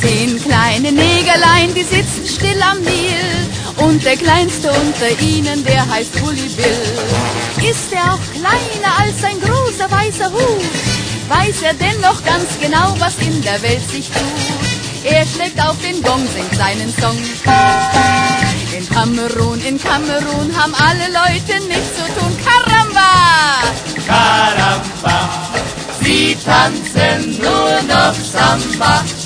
10 kleine Negerlein, die sitzen still am Nil. Und der kleinste unter ihnen, der heißt Bully Bill. Ist er auch kleiner als ein großer weißer Hut, weiß er dennoch ganz genau, was in der Welt sich tut. Er schlägt auf den Gong, singt seinen Song. In Kamerun haben alle Leute nichts zu tun. Karamba! Caramba, sie tanzen nur noch Samba.